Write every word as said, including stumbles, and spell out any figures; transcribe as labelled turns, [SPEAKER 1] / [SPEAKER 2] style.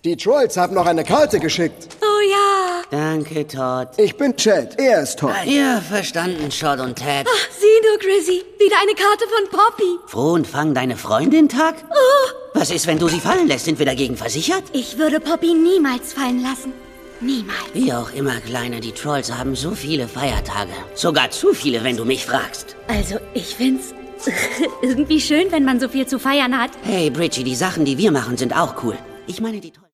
[SPEAKER 1] Die Trolls haben noch eine Karte geschickt.
[SPEAKER 2] Oh ja.
[SPEAKER 3] Danke, Todd.
[SPEAKER 1] Ich bin Chad, er ist Todd.
[SPEAKER 3] Ja, verstanden, Shot und Ted.
[SPEAKER 2] Ach, sieh nur, Chrissy. Wieder eine Karte von Poppy.
[SPEAKER 3] Froh und fang deine Freundin, Tag?
[SPEAKER 2] Oh.
[SPEAKER 3] Was ist, wenn du sie fallen lässt? Sind wir dagegen versichert?
[SPEAKER 2] Ich würde Poppy niemals fallen lassen. Niemals.
[SPEAKER 3] Wie auch immer, Kleine, die Trolls haben so viele Feiertage. Sogar zu viele, wenn du mich fragst.
[SPEAKER 2] Also, ich find's irgendwie schön, wenn man so viel zu feiern hat.
[SPEAKER 3] Hey, Bridgie, die Sachen, die wir machen, sind auch cool. Ich meine, die Trolls...